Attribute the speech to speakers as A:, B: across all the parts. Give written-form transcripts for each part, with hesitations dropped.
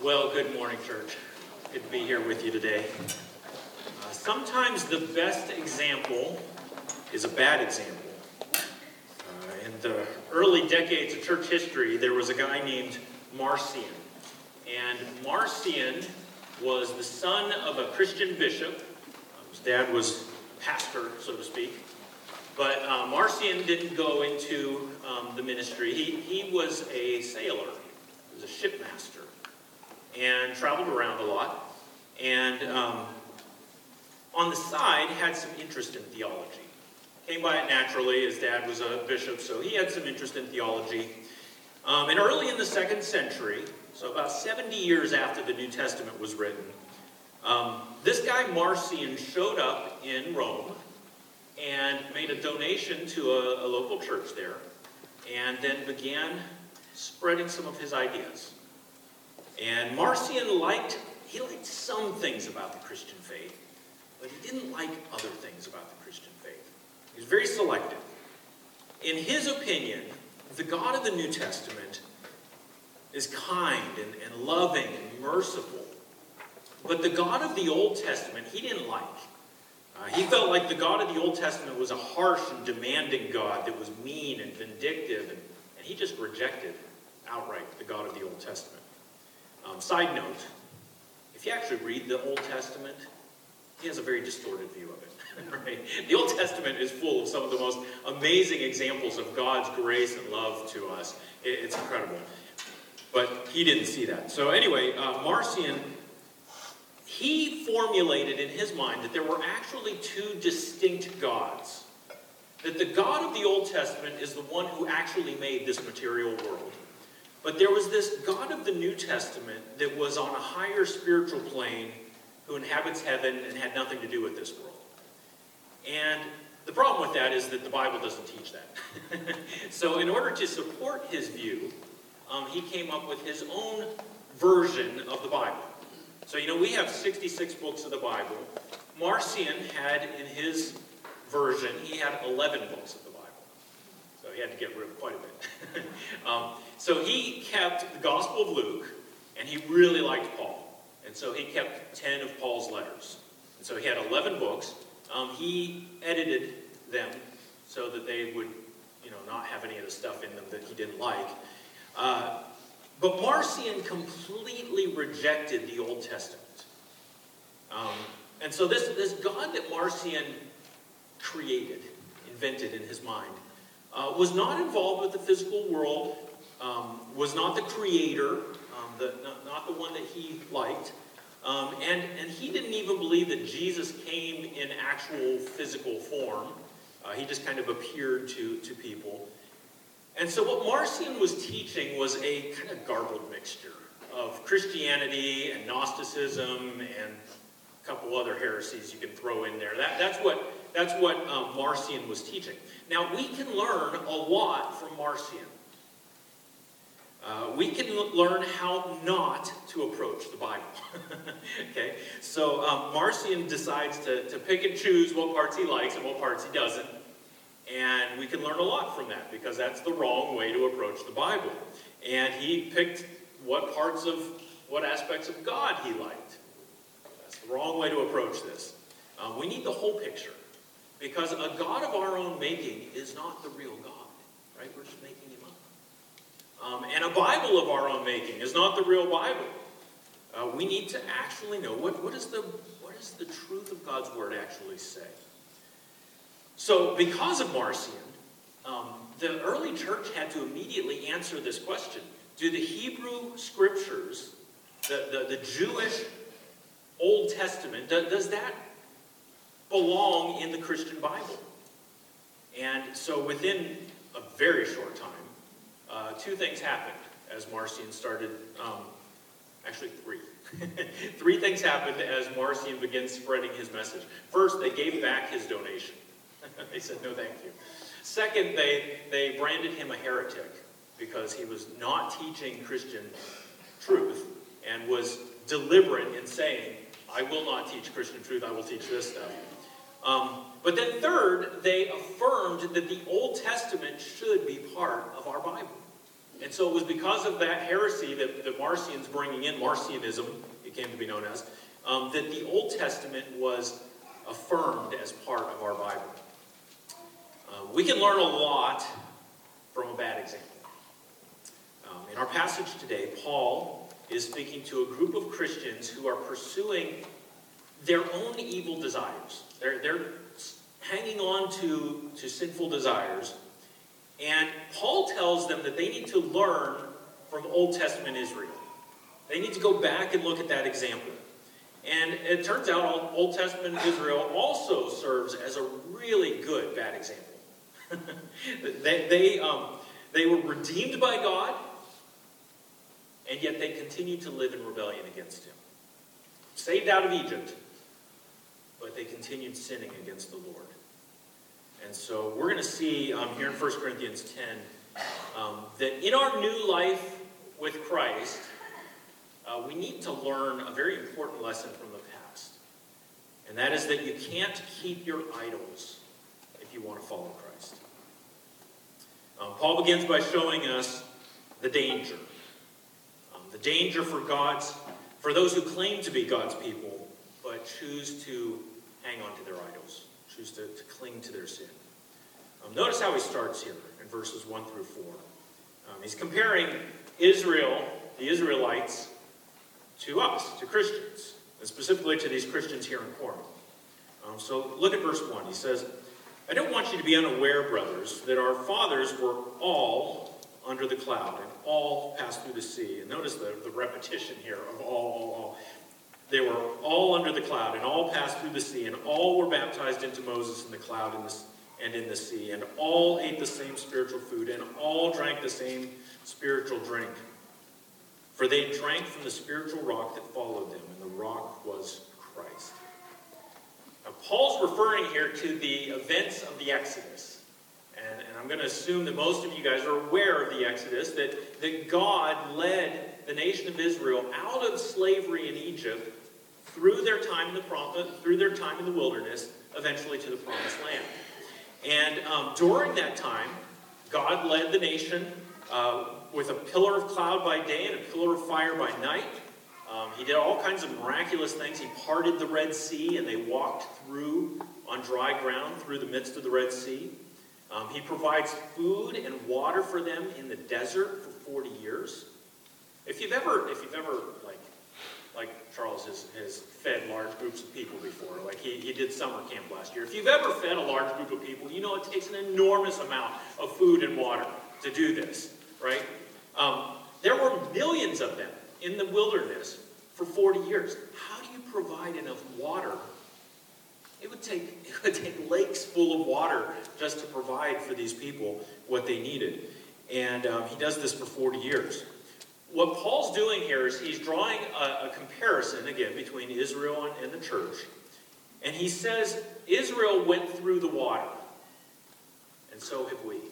A: Well, good morning, church. Good to be here with you today. Sometimes the best example is a bad example. In the early decades of church history, there was a guy named Marcion. And Marcion was the son of a Christian bishop. His dad was a pastor, so to speak. But Marcion didn't go into the ministry. He was a sailor. He was a shipmaster. And traveled around a lot. And on the side, had some interest in theology. Came by it naturally. His dad was a bishop, so he had some interest in theology. And early in the 2nd century, so about 70 years after the New Testament was written, this guy Marcion showed up in Rome and made a donation to a local church there, and then began spreading some of his ideas. And Marcion liked some things about the Christian faith, but he didn't like other things about the Christian faith. He was very selective. In his opinion, the God of the New Testament is kind and loving and merciful. But the God of the Old Testament, he didn't like. He felt like the God of the Old Testament was a harsh and demanding God that was mean and vindictive, and he just rejected outright the God of the Old Testament. Side note, if you actually read the Old Testament, he has a very distorted view of it. Right? The Old Testament is full of some of the most amazing examples of God's grace and love to us. It's incredible. But he didn't see that. So anyway, Marcion, he formulated in his mind that there were actually two distinct gods. That the God of the Old Testament is the one who actually made this material world. But there was this God of the New Testament that was on a higher spiritual plane who inhabits heaven and had nothing to do with this world. And the problem with that is that the Bible doesn't teach that. So in order to support his view, he came up with his own version of the Bible. So, we have 66 books of the Bible. Marcion had, in his version, he had 11 books of the Bible. So he had to get rid of quite a bit. So he kept the Gospel of Luke, and he really liked Paul. And so he kept 10 of Paul's letters. And so he had 11 books. He edited them so that they would, not have any of the stuff in them that he didn't like. But Marcion completely rejected the Old Testament. And so this God that Marcion created, invented in his mind, was not involved with the physical world, was not the creator, not the one that he liked, and he didn't even believe that Jesus came in actual physical form. He just kind of appeared to people. And so what Marcion was teaching was a kind of garbled mixture of Christianity and Gnosticism and a couple other heresies you can throw in there. That's what Marcion was teaching. Now, we can learn a lot from Marcion. We can learn how not to approach the Bible. Okay? So Marcion decides to pick and choose what parts he likes and what parts he doesn't. And we can learn a lot from that, because that's the wrong way to approach the Bible. And he picked what aspects of God he liked. That's the wrong way to approach this. We need the whole picture, because a God of our own making is not the real God, right? We're just making him up. And a Bible of our own making is not the real Bible. We need to actually know what does the truth of God's word actually say. So, because of Marcion, the early church had to immediately answer this question. Do the Hebrew scriptures, the Jewish Old Testament, does that belong in the Christian Bible? And so within a very short time, two things happened as Marcion started, actually three. Three things happened as Marcion began spreading his message. First, they gave back his donation. They said, no, thank you. Second, they branded him a heretic because he was not teaching Christian truth and was deliberate in saying, I will not teach Christian truth, I will teach this stuff. But then third, they affirmed that the Old Testament should be part of our Bible. And so it was because of that heresy that the Marcions bringing in, Marcionism, it came to be known as, that the Old Testament was affirmed as part of our Bible. We can learn a lot from a bad example. In our passage today, Paul is speaking to a group of Christians who are pursuing their own evil desires. They're hanging on to sinful desires. And Paul tells them that they need to learn from Old Testament Israel. They need to go back and look at that example. And it turns out Old Testament Israel also serves as a really good bad example. They were redeemed by God, and yet they continued to live in rebellion against him. Saved out of Egypt, but they continued sinning against the Lord. And so we're going to see here in 1 Corinthians 10 that in our new life with Christ, we need to learn a very important lesson from the past. And that is that you can't keep your idols if you want to follow Christ. Paul begins by showing us the danger. The danger for those who claim to be God's people, but choose to hang on to their idols, choose to cling to their sin. Notice how he starts here in verses 1 through 4. He's comparing Israel, the Israelites, to us, to Christians, and specifically to these Christians here in Corinth. So look at verse 1. He says, I don't want you to be unaware, brothers, that our fathers were all under the cloud and all passed through the sea. And notice the repetition here of all. They were all under the cloud and all passed through the sea, and all were baptized into Moses in the cloud and in the sea, and all ate the same spiritual food, and all drank the same spiritual drink. For they drank from the spiritual rock that followed them, and the rock was Christ. Now, Paul's referring here to the events of the Exodus. And I'm going to assume that most of you guys are aware of the Exodus, that God led the nation of Israel out of slavery in Egypt through their time in the wilderness, eventually to the Promised Land. And during that time, God led the nation with a pillar of cloud by day and a pillar of fire by night. He did all kinds of miraculous things. He parted the Red Sea, and they walked through on dry ground through the midst of the Red Sea. He provides food and water for them in the desert for 40 years. If you've ever like Charles has fed large groups of people before, like he did summer camp last year. If you've ever fed a large group of people, you know it takes an enormous amount of food and water to do this, right? There were millions of them in the wilderness for 40 years. How do you provide enough water? It would take lakes full of water just to provide for these people what they needed. And he does this for 40 years. What Paul's doing here is he's drawing a comparison, again, between Israel and the church. And he says, Israel went through the water, and so have we.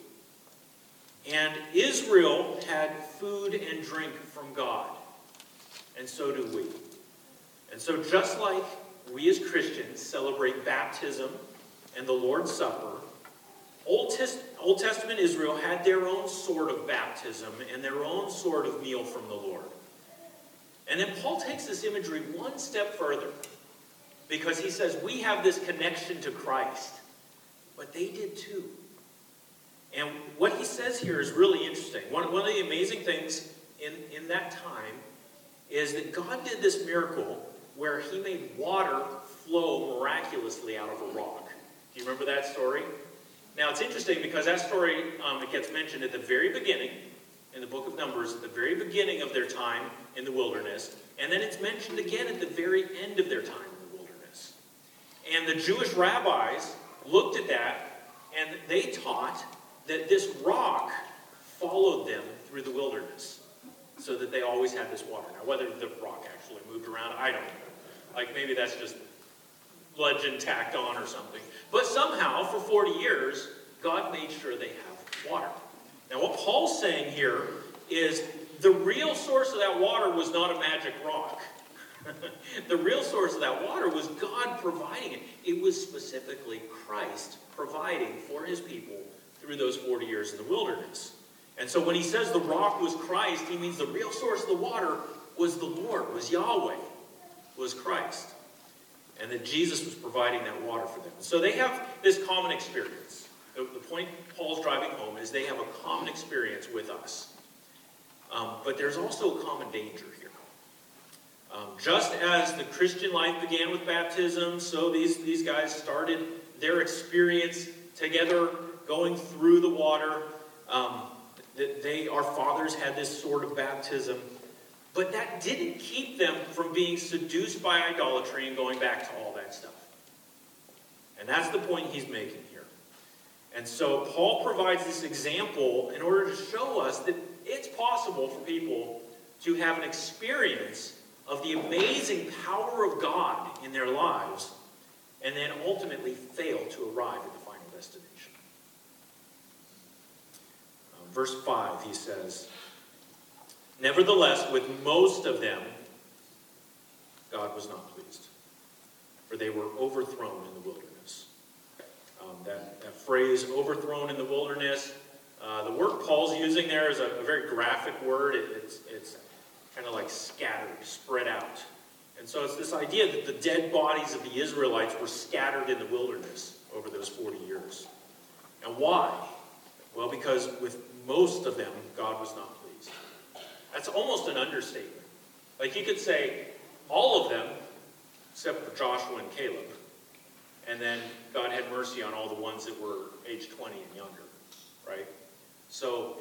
A: And Israel had food and drink from God, and so do we. And so just like we as Christians celebrate baptism and the Lord's Supper, Old Testament Israel had their own sort of baptism and their own sort of meal from the Lord. And then Paul takes this imagery one step further, because he says we have this connection to Christ, but they did too. And what he says here is really interesting. One of the amazing things in that time is that God did this miracle where he made water flow miraculously out of a rock. Do you remember that story? Now, it's interesting because that story, it gets mentioned at the very beginning, in the book of Numbers, at the very beginning of their time in the wilderness, and then it's mentioned again at the very end of their time in the wilderness. And the Jewish rabbis looked at that, and they taught that this rock followed them through the wilderness, so that they always had this water. Now, whether the rock actually moved around, I don't know. Like, maybe that's just legend tacked on or something. But somehow, for 40 years, God made sure they have water. Now, what Paul's saying here is the real source of that water was not a magic rock. The real source of that water was God providing it. It was specifically Christ providing for his people through those 40 years in the wilderness. And so when he says the rock was Christ, he means the real source of the water was the Lord, was Yahweh, was Christ. And that Jesus was providing that water for them. So they have this common experience. The point Paul's driving home is they have a common experience with us. But there's also a common danger here. Just as the Christian life began with baptism, so these guys started their experience together going through the water. Our fathers had this sort of baptism. But that didn't keep them from being seduced by idolatry and going back to all that stuff. And that's the point he's making here. And so Paul provides this example in order to show us that it's possible for people to have an experience of the amazing power of God in their lives and then ultimately fail to arrive at the final destination. Verse 5, he says, "Nevertheless, with most of them, God was not pleased, for they were overthrown in the wilderness." That phrase, overthrown in the wilderness, the word Paul's using there is a very graphic word. It's kind of like scattered, spread out. And so it's this idea that the dead bodies of the Israelites were scattered in the wilderness over those 40 years. And why? Well, because with most of them, God was not pleased. That's almost an understatement. Like you could say all of them, except for Joshua and Caleb. And then God had mercy on all the ones that were age 20 and younger, right? So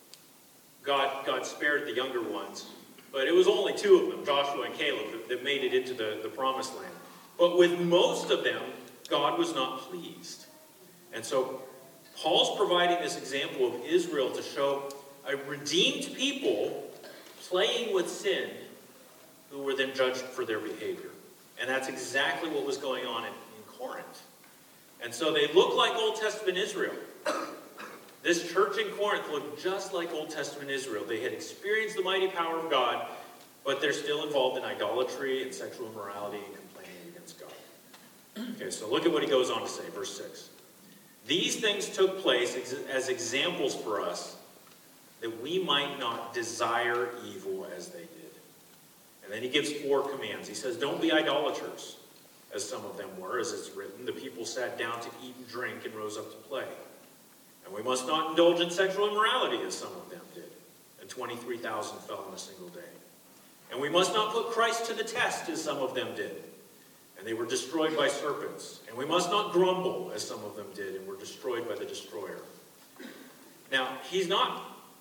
A: God spared the younger ones, but it was only two of them, Joshua and Caleb, that made it into the promised land. But with most of them, God was not pleased. And so Paul's providing this example of Israel to show a redeemed people playing with sin who were then judged for their behavior. And that's exactly what was going on in Corinth. And so they look like Old Testament Israel. This church in Corinth looked just like Old Testament Israel. They had experienced the mighty power of God, but they're still involved in idolatry and sexual immorality and complaining against God. Okay, so look at what he goes on to say, verse 6. "These things took place as examples for us, that we might not desire evil as they did." And then he gives 4 commands. He says, "Don't be idolaters, as some of them were, as it's written. The people sat down to eat and drink and rose up to play. And we must not indulge in sexual immorality, as some of them did. And 23,000 fell in a single day. And we must not put Christ to the test, as some of them did. And they were destroyed by serpents. And we must not grumble, as some of them did, and were destroyed by the destroyer." Now, he's not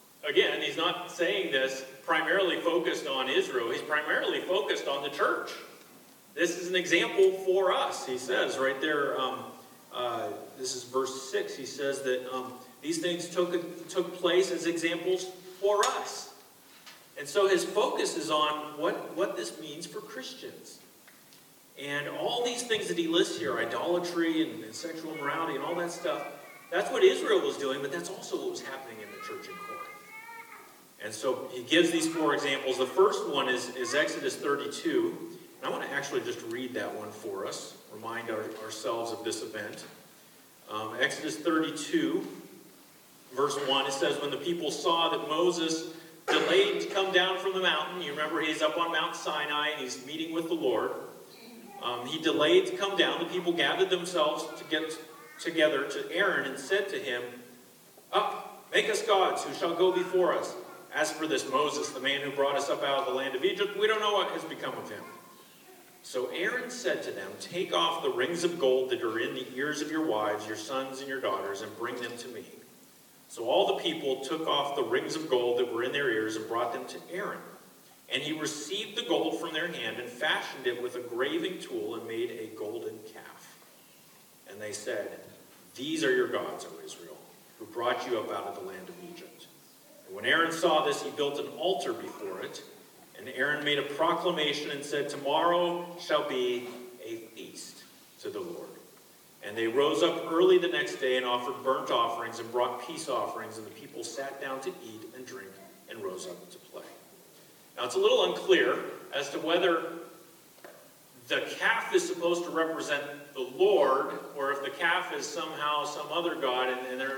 A: saying this primarily focused on Israel. He's primarily focused on the church. This is an example for us. He says right there, this is verse 6, he says that these things took place as examples for us. And so his focus is on what this means for Christians. And all these things that he lists here, idolatry and sexual immorality and all that stuff, that's what Israel was doing, but that's also what was happening in the church in Corinth. And so he gives these 4 examples. The first one is Exodus 32. And I want to actually just read that one for us, remind ourselves of this event. Exodus 32, verse 1, it says, "When the people saw that Moses delayed to come down from the mountain," you remember he's up on Mount Sinai and he's meeting with the Lord. He delayed to come down. The people gathered themselves to get together to Aaron and said to him, "Up, make us gods who shall go before us. As for this Moses, the man who brought us up out of the land of Egypt, we don't know what has become of him." So Aaron said to them, "Take off the rings of gold that are in the ears of your wives, your sons and your daughters, and bring them to me." So all the people took off the rings of gold that were in their ears and brought them to Aaron. And he received the gold from their hand and fashioned it with a graving tool and made a golden calf. And they said, "These are your gods, O Israel, who brought you up out of the land of Egypt." And when Aaron saw this, he built an altar before it. And Aaron made a proclamation and said, "Tomorrow shall be a feast to the Lord." And they rose up early the next day and offered burnt offerings and brought peace offerings, and the people sat down to eat and drink and rose up to play. Now it's a little unclear as to whether the calf is supposed to represent the Lord, or if the calf is somehow some other god, and they're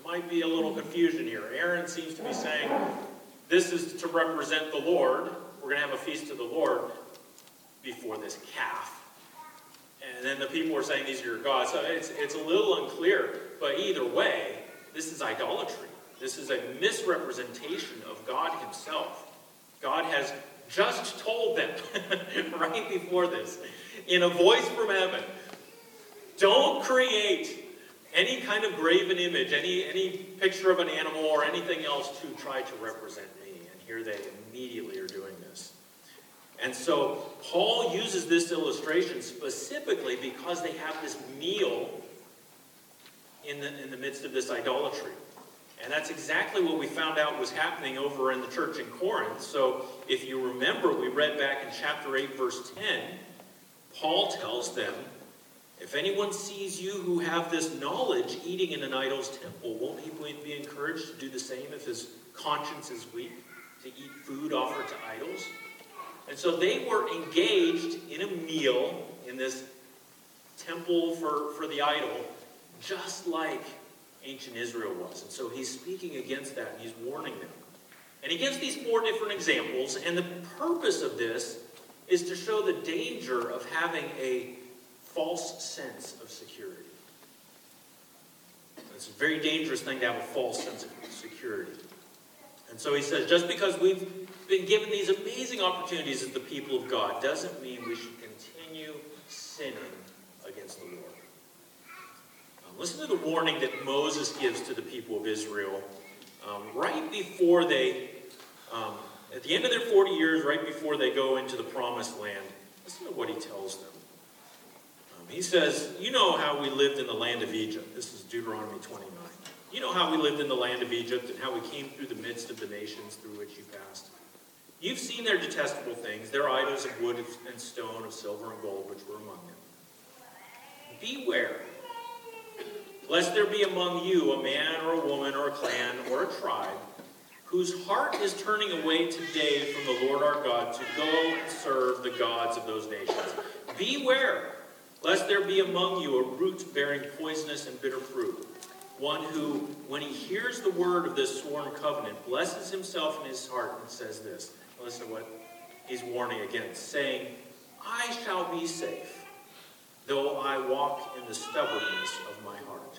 A: might be a little confusion here. Aaron seems to be saying, this is to represent the Lord. We're going to have a feast to the Lord before this calf. And then the people are saying, these are your gods. So it's a little unclear. But either way, this is idolatry. This is a misrepresentation of God himself. God has just told them right before this, in a voice from heaven, don't create any kind of graven image, any picture of an animal or anything else to try to represent me. And here they immediately are doing this. And so Paul uses this illustration specifically because they have this meal in the midst of this idolatry. And that's exactly what we found out was happening over in the church in Corinth. So if you remember, we read back in chapter 8, verse 10, Paul tells them, if anyone sees you who have this knowledge eating in an idol's temple, won't he be encouraged to do the same if his conscience is weak, to eat food offered to idols? And so they were engaged in a meal in this temple for the idol, just like ancient Israel was. And so he's speaking against that, and he's warning them. And he gives these 4 different examples, and the purpose of this is to show the danger of having a false sense of security. It's a very dangerous thing to have a false sense of security. And so he says, just because we've been given these amazing opportunities as the people of God doesn't mean we should continue sinning against the Lord. Listen to the warning that Moses gives to the people of Israel right before they, at the end of their 40 years, right before they go into the promised land. Listen to what he tells them. He says, you know how we lived in the land of Egypt. This is Deuteronomy 29. You know how we lived in the land of Egypt and how we came through the midst of the nations through which you passed. You've seen their detestable things, their idols of wood and stone, of silver and gold, which were among them. Beware, lest there be among you a man or a woman or a clan or a tribe whose heart is turning away today from the Lord our God to go and serve the gods of those nations. Beware, lest there be among you a root bearing poisonous and bitter fruit, one who, when he hears the word of this sworn covenant, blesses himself in his heart and says this. Listen to what he's warning against, saying, I shall be safe, though I walk in the stubbornness of my heart.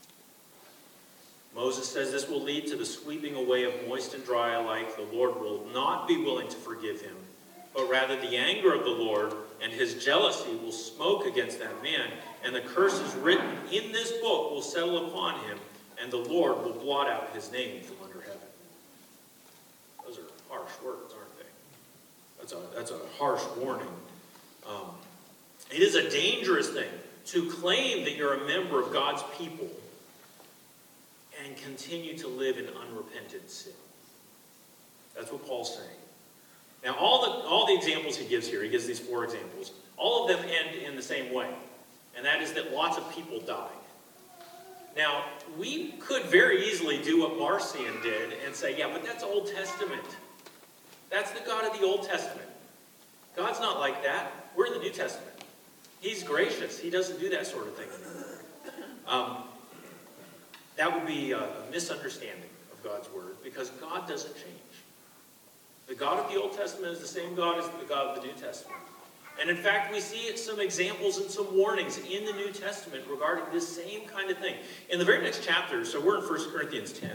A: Moses says this will lead to the sweeping away of moist and dry alike. The Lord will not be willing to forgive him, but rather the anger of the Lord and his jealousy will smoke against that man, and the curses written in this book will settle upon him, and the Lord will blot out his name from under heaven. Those are harsh words, aren't they? That's a harsh warning. It is a dangerous thing to claim that you're a member of God's people and continue to live in unrepentant sin. That's what Paul's saying. Now, all the examples he gives here, he gives these 4 examples, all of them end in the same way, and that is that lots of people died. Now, we could very easily do what Marcion did and say, yeah, but that's Old Testament. That's the God of the Old Testament. God's not like that. We're in the New Testament. He's gracious. He doesn't do that sort of thing anymore. That would be a misunderstanding of God's word, because God doesn't change. The God of the Old Testament is the same God as the God of the New Testament. And in fact, we see some examples and some warnings in the New Testament regarding this same kind of thing. In the very next chapter, so we're in 1 Corinthians 10.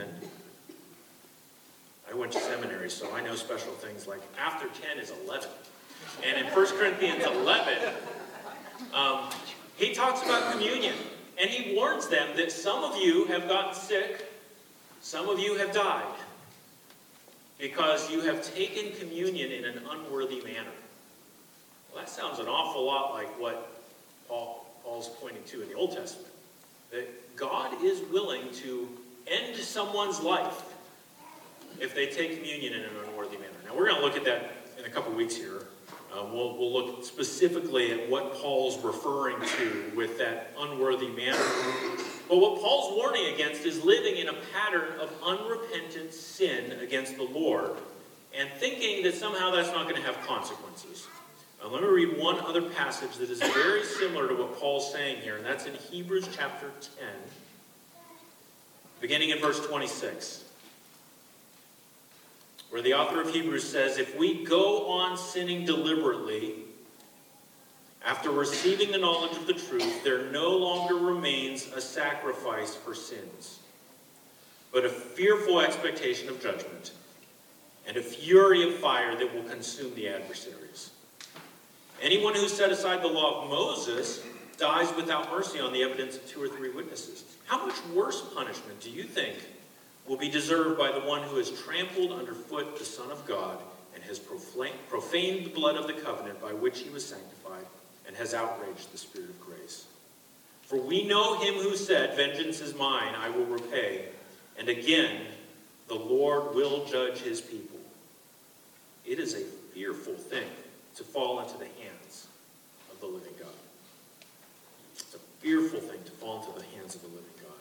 A: I went to seminary, so I know special things like after 10 is 11. And in 1 Corinthians 11, he talks about communion. And he warns them that some of you have gotten sick, some of you have died, because you have taken communion in an unworthy manner. Well, that sounds an awful lot like what Paul's pointing to in the Old Testament. That God is willing to end someone's life if they take communion in an unworthy manner. Now, we're going to look at that in a couple weeks here. We'll look specifically at what Paul's referring to with that unworthy manner. But what Paul's warning against is living in a pattern of unrepentant sin against the Lord and thinking that somehow that's not going to have consequences. Let me read one other passage that is very similar to what Paul's saying here, and that's in Hebrews chapter 10. beginning in verse 26, where the author of Hebrews says, if we go on sinning deliberately, after receiving the knowledge of the truth, there no longer remains a sacrifice for sins, but a fearful expectation of judgment, and a fury of fire that will consume the adversaries. Anyone who set aside the law of Moses dies without mercy on the evidence of 2 or 3 witnesses. How much worse punishment do you think will be deserved by the one who has trampled underfoot the Son of God and has profaned the blood of the covenant by which he was sanctified and has outraged the Spirit of grace? For we know him who said, vengeance is mine, I will repay. And again, the Lord will judge his people. It is a fearful thing to fall into the hands of the living God. It's a fearful thing to fall into the hands of the living God.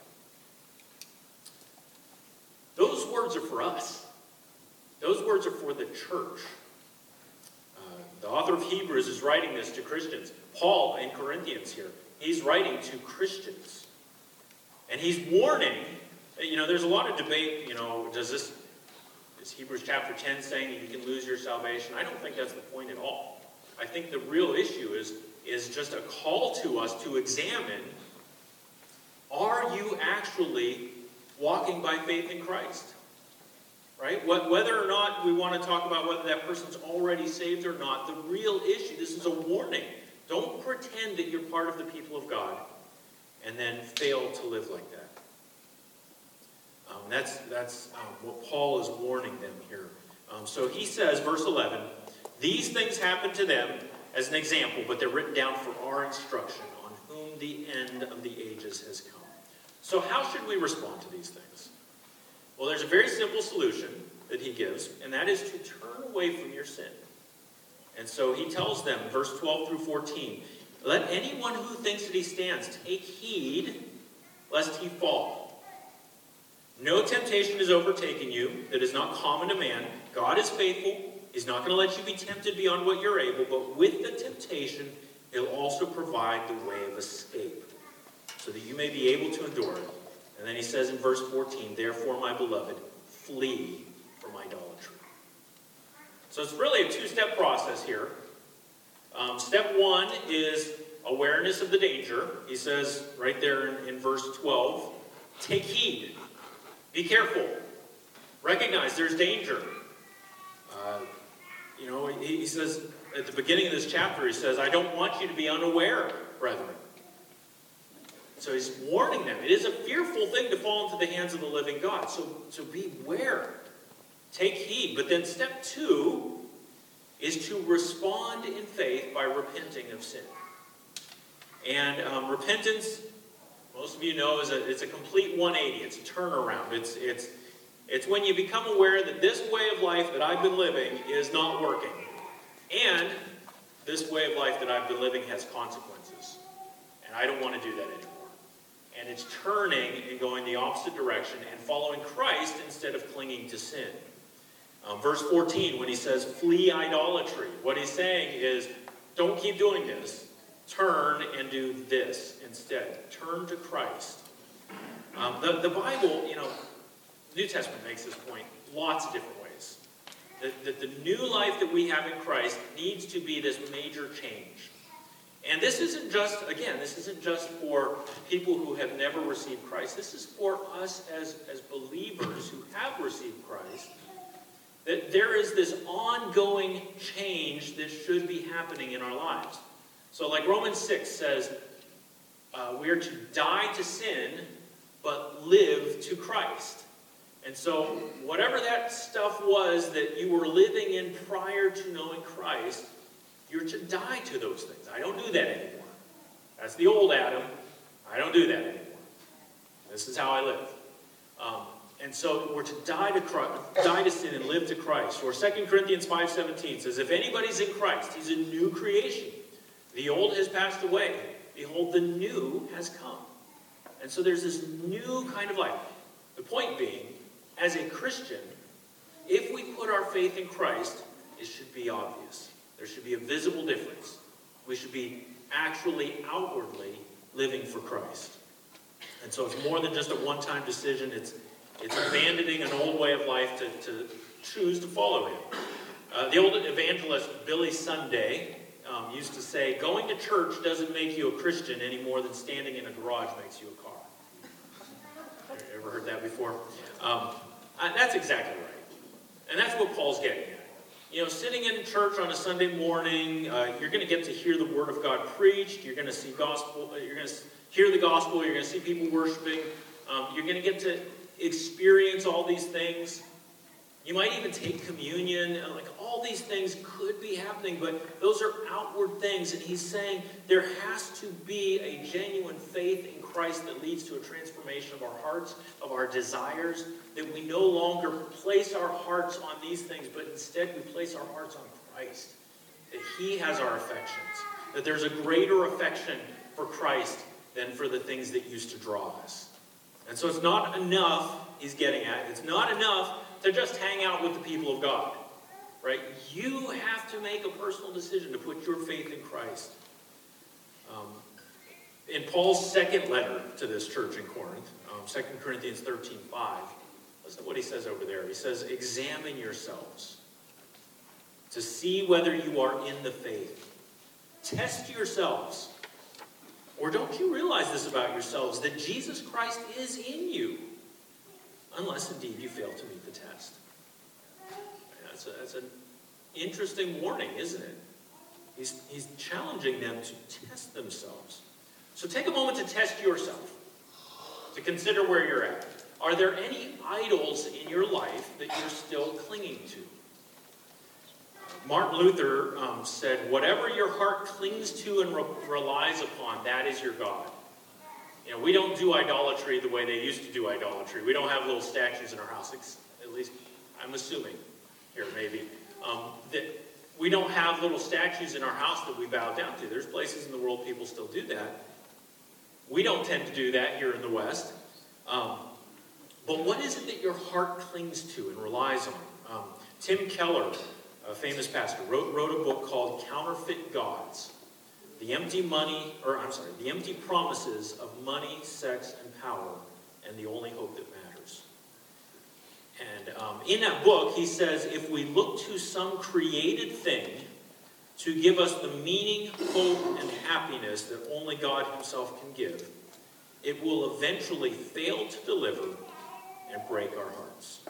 A: Those words are for us. Those words are for the church. The author of Hebrews is writing this to Christians. Paul in Corinthians here, he's writing to Christians. And he's warning, there's a lot of debate, is Hebrews chapter 10 saying that you can lose your salvation? I don't think that's the point at all. I think the real issue is just a call to us to examine, are you actually walking by faith in Christ? Right? Whether or not we want to talk about whether that person's already saved or not, the real issue, this is a warning. Don't pretend that you're part of the people of God and then fail to live like that. That's what Paul is warning them here. So he says, verse 11, these things happened to them as an example, but they're written down for our instruction, on whom the end of the ages has come. So how should we respond to these things? Well, there's a very simple solution that he gives, and that is to turn away from your sin. And so he tells them, verse 12 through 14, let anyone who thinks that he stands take heed lest he fall. No temptation has overtaken you that is not common to man. God is faithful. He's not going to let you be tempted beyond what you're able, but with the temptation, he'll also provide the way of escape, so that you may be able to endure it. And then he says in verse 14, therefore, my beloved, flee from idolatry. So it's really a 2-step process here. Step 1 is awareness of the danger. He says right there in verse 12, take heed. Be careful. Recognize there's danger. He says at the beginning of this chapter, he says, I don't want you to be unaware, brethren. So he's warning them. It is a fearful thing to fall into the hands of the living God. So beware. Take heed. But then step 2 is to respond in faith by repenting of sin. And repentance, most of you know, it's a complete 180. It's a turnaround. It's when you become aware that this way of life that I've been living is not working. And this way of life that I've been living has consequences. And I don't want to do that anymore. And it's turning and going the opposite direction and following Christ instead of clinging to sin. Verse 14, when he says, flee idolatry, what he's saying is, don't keep doing this. Turn and do this instead. Turn to Christ. The Bible, New Testament makes this point lots of different ways. That the new life that we have in Christ needs to be this major change. And this isn't just for people who have never received Christ. This is for us as believers who have received Christ. That there is this ongoing change that should be happening in our lives. So like Romans 6 says, we are to die to sin, but live to Christ. And so whatever that stuff was that you were living in prior to knowing Christ, you're to die to those things. I don't do that anymore. That's the old Adam. I don't do that anymore. This is how I live. And so we're to die to sin and live to Christ. Or 2 Corinthians 5:17 says, if anybody's in Christ, he's a new creation. The old has passed away. Behold, the new has come. And so there's this new kind of life. The point being, as a Christian, if we put our faith in Christ, it should be obvious. There should be a visible difference. We should be actually outwardly living for Christ. And so it's more than just a one-time decision. It's abandoning an old way of life to choose to follow him. The old evangelist Billy Sunday used to say, going to church doesn't make you a Christian any more than standing in a garage makes you a car. Ever heard that before? That's exactly right. And that's what Paul's getting at. You know, sitting in church on a Sunday morning, you're going to get to hear the Word of God preached. You're going to see gospel. You're going to hear the gospel. You're going to see people worshiping. You're going to get to experience all these things. You might even take communion. Like, all these things could be happening, but those are outward things. And he's saying there has to be a genuine faith in Christ that leads to a transformation of our hearts, of our desires, that we no longer place our hearts on these things, but instead we place our hearts on Christ. That he has our affections. That there's a greater affection for Christ than for the things that used to draw us. And so it's not enough, he's getting at, it's not enough to just hang out with the people of God. Right? You have to make a personal decision to put your faith in Christ. In Paul's second letter to this church in Corinth, 2 Corinthians 13:5, listen to what he says over there. He says, examine yourselves to see whether you are in the faith. Test yourselves. Or don't you realize this about yourselves, that Jesus Christ is in you, unless indeed you fail to meet the test. That's an interesting warning, isn't it? He's challenging them to test themselves. So take a moment to test yourself, to consider where you're at. Are there any idols in your life that you're still clinging to? Martin Luther said, whatever your heart clings to and relies upon, that is your God. You know, we don't do idolatry the way they used to do idolatry. We don't have little statues in our house, at least I'm assuming here maybe, that we don't have little statues in our house that we bow down to. There's places in the world people still do that. We don't tend to do that here in the West. But what is it that your heart clings to and relies on? Tim Keller, a famous pastor, wrote a book called Counterfeit Gods. The empty promises of money, sex, and power, and the only hope that matters. And in that book, he says, if we look to some created thing to give us the meaning, hope, and happiness that only God himself can give, it will eventually fail to deliver and break our hearts.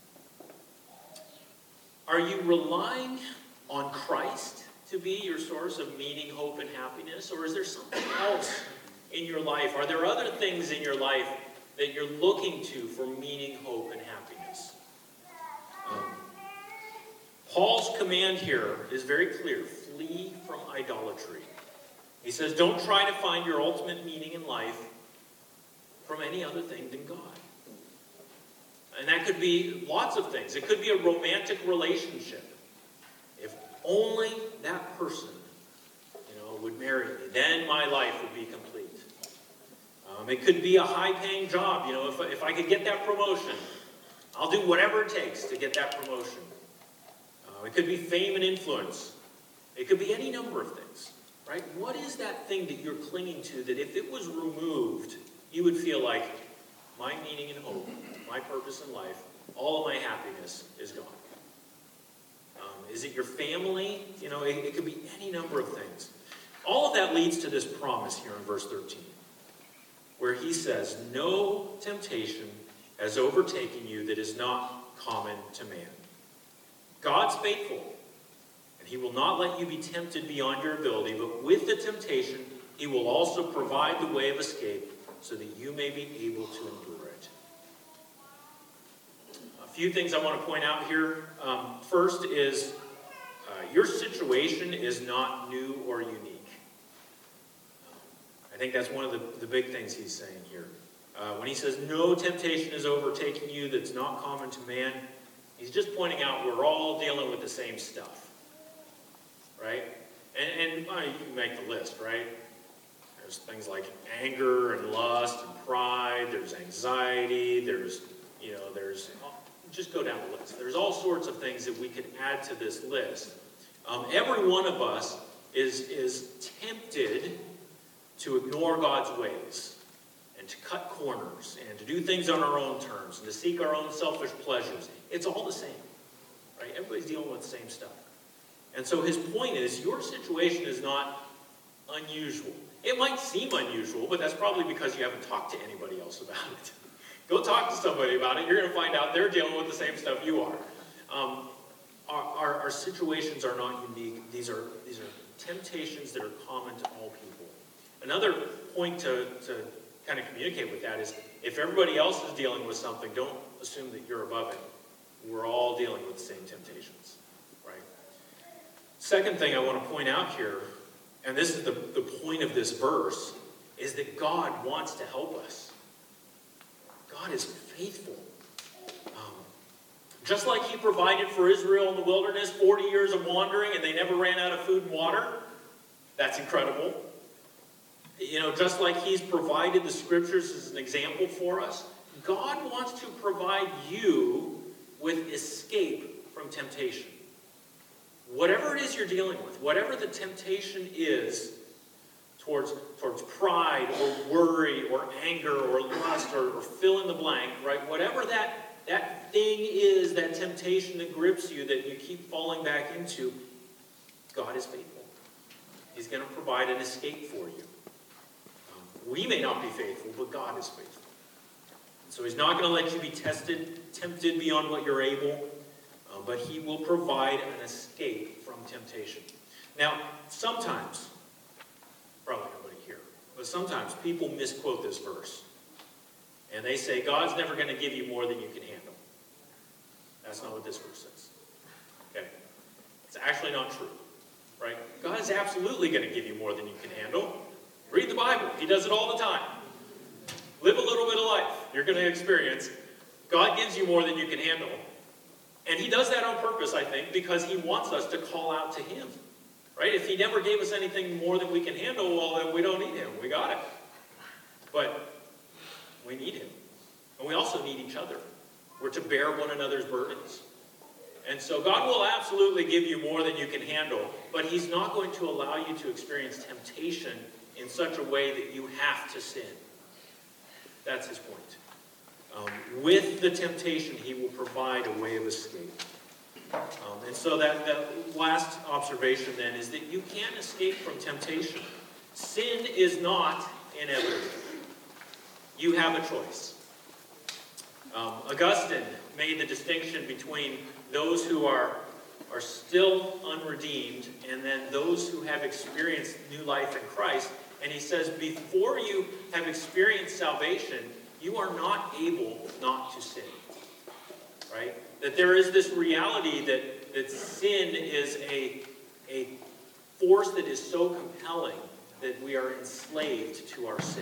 A: Are you relying on Christ to be your source of meaning, hope, and happiness? Or is there something else in your life? Are there other things in your life that you're looking to for meaning, hope, and happiness? Paul's command here is very clear. Flee from idolatry. He says, don't try to find your ultimate meaning in life from any other thing than God. And that could be lots of things. It could be a romantic relationship. If only that person, would marry me, then my life would be complete. It could be a high-paying job. If I could get that promotion, I'll do whatever it takes to get that promotion. It could be fame and influence. It could be any number of things, right? What is that thing that you're clinging to that if it was removed, you would feel like my meaning and hope, my purpose in life, all of my happiness is gone? Is it your family? It could be any number of things. All of that leads to this promise here in verse 13, where he says, no temptation has overtaken you that is not common to man. God's faithful, and he will not let you be tempted beyond your ability, but with the temptation, he will also provide the way of escape so that you may be able to endure it. A few things I want to point out here. First is your situation is not new or unique. I think that's one of the big things he's saying here. When he says, no temptation is overtaking you that's not common to man, he's just pointing out we're all dealing with the same stuff, right? And you can make the list, right? There's things like anger and lust and pride. There's anxiety. There's just go down the list. There's all sorts of things that we could add to this list. Every one of us is tempted to ignore God's ways and to cut corners and to do things on our own terms and to seek our own selfish pleasures. It's all the same, right? Everybody's dealing with the same stuff. And so his point is, your situation is not unusual. It might seem unusual, but that's probably because you haven't talked to anybody else about it. Go talk to somebody about it. You're going to find out they're dealing with the same stuff you are. Our situations are not unique. These are temptations that are common to all people. Another point to kind of communicate with that is, if everybody else is dealing with something, don't assume that you're above it. We're all dealing with the same temptations, right? Second thing I want to point out here, and this is the point of this verse, is that God wants to help us. God is faithful. Just like he provided for Israel in the wilderness 40 years of wandering and they never ran out of food and water, that's incredible. Just like he's provided the scriptures as an example for us, God wants to provide you with escape from temptation. Whatever it is you're dealing with, whatever the temptation is towards pride or worry or anger or lust or fill in the blank, right? Whatever that thing is, that temptation that grips you, that you keep falling back into, God is faithful. He's going to provide an escape for you. We may not be faithful, but God is faithful. And so he's not going to let you be tempted beyond what you're able, but he will provide an escape from temptation. Now, sometimes, probably nobody here, but sometimes people misquote this verse. And they say, God's never going to give you more than you can handle. That's not what this verse says. Okay? It's actually not true. Right? God is absolutely going to give you more than you can handle. Read the Bible. He does it all the time. Live a little bit of life. You're going to experience God gives you more than you can handle. And he does that on purpose, I think, because he wants us to call out to him. Right? If he never gave us anything more than we can handle, well, then we don't need him. We got it. But we need him. And we also need each other. We're to bear one another's burdens. And so God will absolutely give you more than you can handle, but he's not going to allow you to experience temptation in such a way that you have to sin. That's his point. With the temptation, he will provide a way of escape. And so that last observation then is that you can't escape from temptation. Sin is not inevitable. You have a choice. Augustine made the distinction between those who are still unredeemed and then those who have experienced new life in Christ. And he says, before you have experienced salvation, you are not able not to sin. Right? That there is this reality that sin is a force that is so compelling that we are enslaved to our sin.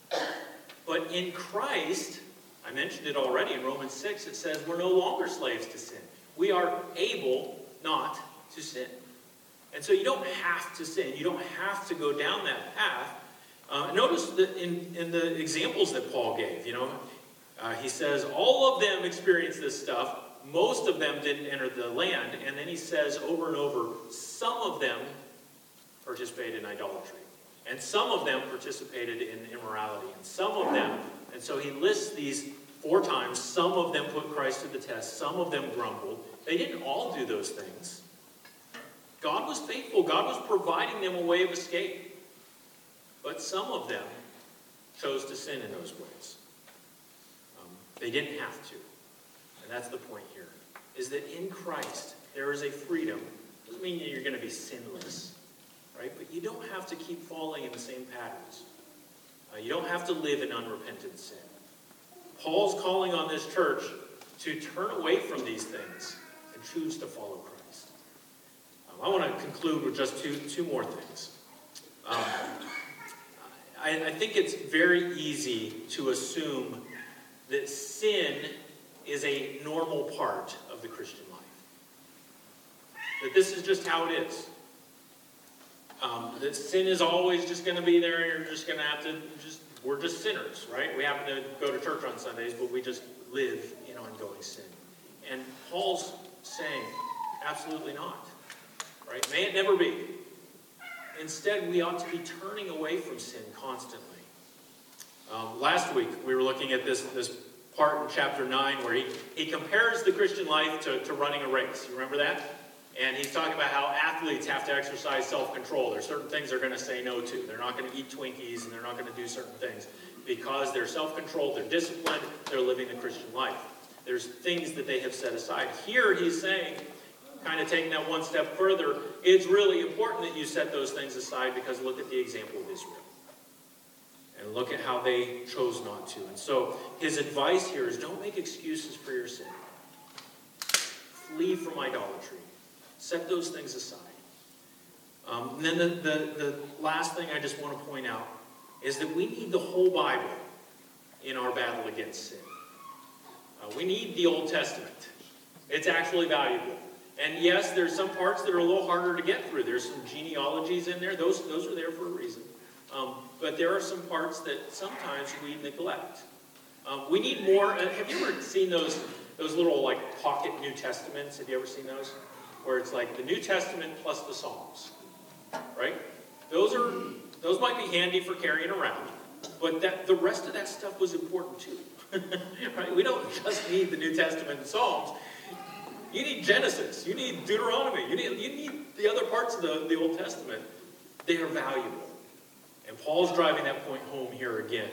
A: But in Christ, I mentioned it already in Romans 6, it says we're no longer slaves to sin. We are able not to sin. And so you don't have to sin. You don't have to go down that path. Notice that in the examples that Paul gave, he says all of them experienced this stuff. Most of them didn't enter the land. And then he says over and over, some of them participated in idolatry. And some of them participated in immorality. And some of them, and so he lists these 4 times. Some of them put Christ to the test. Some of them grumbled. They didn't all do those things. God was faithful. God was providing them a way of escape. But some of them chose to sin in those ways. They didn't have to. And that's the point here. Is that in Christ, there is a freedom. Doesn't mean that you're going to be sinless. Right? But you don't have to keep falling in the same patterns. You don't have to live in unrepentant sin. Paul's calling on this church to turn away from these things and choose to follow Christ. I want to conclude with just two more things. I think it's very easy to assume that sin is a normal part of the Christian life. That this is just how it is. That sin is always just going to be there, and you're just going to have to we're just sinners, right? We happen to go to church on Sundays, but we just live in ongoing sin. And Paul's saying, absolutely not, right? May it never be. Instead, we ought to be turning away from sin constantly. Last week, we were looking at this part in chapter 9 where he compares the Christian life to running a race. You remember that? And he's talking about how athletes have to exercise self-control. There's certain things they're going to say no to. They're not going to eat Twinkies, and they're not going to do certain things because they're self-controlled, they're disciplined, they're living the Christian life. There's things that they have set aside. Here he's saying, kind of taking that one step further, it's really important that you set those things aside because look at the example of Israel. And look at how they chose not to. And so his advice here is don't make excuses for your sin. Flee from idolatry. Set those things aside. And then the last thing I just want to point out is that we need the whole Bible in our battle against sin. We need the Old Testament. It's actually valuable. And yes, there's some parts that are a little harder to get through. There's some genealogies in there. Those are there for a reason. But there are some parts that sometimes we neglect. We need more. Have you ever seen those little like pocket New Testaments? Have you ever seen those? Where it's like the New Testament plus the Psalms, right? Those might be handy for carrying around, but the rest of that stuff was important too. Right? We don't just need the New Testament and Psalms. You need Genesis. You need Deuteronomy. You need the other parts of the Old Testament. They are valuable. And Paul's driving that point home here again.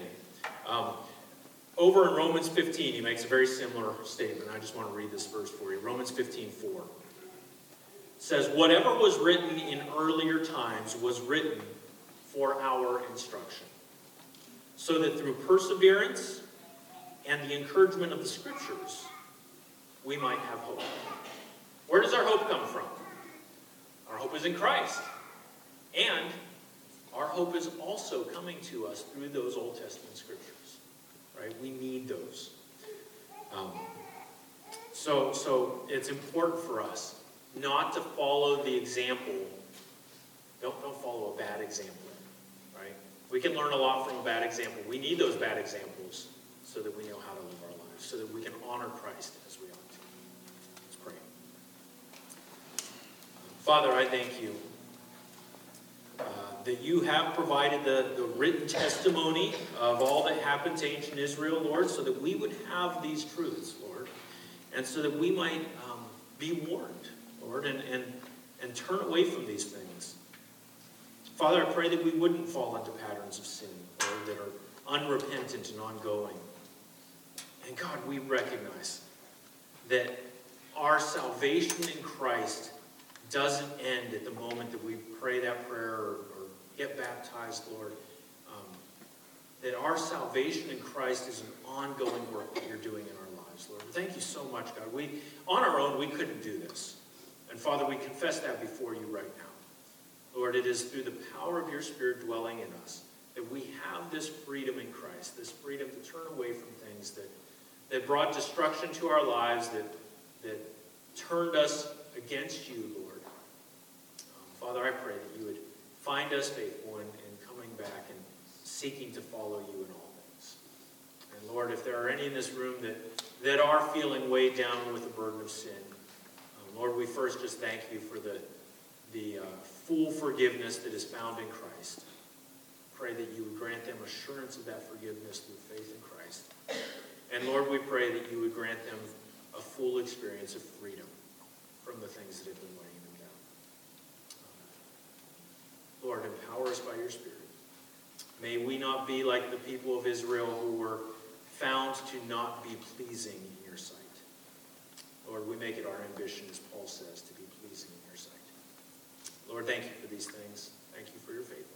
A: Over in Romans 15, he makes a very similar statement. I just want to read this verse for you. Romans 15:4 says, whatever was written in earlier times was written for our instruction, so that through perseverance and the encouragement of the Scriptures, we might have hope. Where does our hope come from? Our hope is in Christ. And our hope is also coming to us through those Old Testament Scriptures. Right? We need those. So it's important for us not to follow the example. Don't follow a bad example. Right? We can learn a lot from a bad example. We need those bad examples so that we know how to live our lives, so that we can honor Christ as we ought to. Let's pray. Father, I thank you that you have provided the written testimony of all that happened to ancient Israel, Lord, so that we would have these truths, Lord, and so that we might be warned, Lord, and turn away from these things. Father, I pray that we wouldn't fall into patterns of sin, Lord, that are unrepentant and ongoing. And God, we recognize that our salvation in Christ doesn't end at the moment that we pray that prayer or get baptized, Lord. That our salvation in Christ is an ongoing work that you're doing in our lives, Lord. Thank you so much, God. On our own, we couldn't do this. And Father, we confess that before you right now. Lord, it is through the power of your Spirit dwelling in us that we have this freedom in Christ, this freedom to turn away from things that brought destruction to our lives, that turned us against you, Lord. Father, I pray that you would find us faithful in coming back and seeking to follow you in all things. And Lord, if there are any in this room that are feeling weighed down with the burden of sin, Lord, we first just thank you for the full forgiveness that is found in Christ. Pray that you would grant them assurance of that forgiveness through faith in Christ. And Lord, we pray that you would grant them a full experience of freedom from the things that have been weighing them down. Lord, empower us by your Spirit. May we not be like the people of Israel who were found to not be pleasing in your sight. Lord, we make it our ambition, as Paul says, to be pleasing in your sight. Lord, thank you for these things. Thank you for your faith.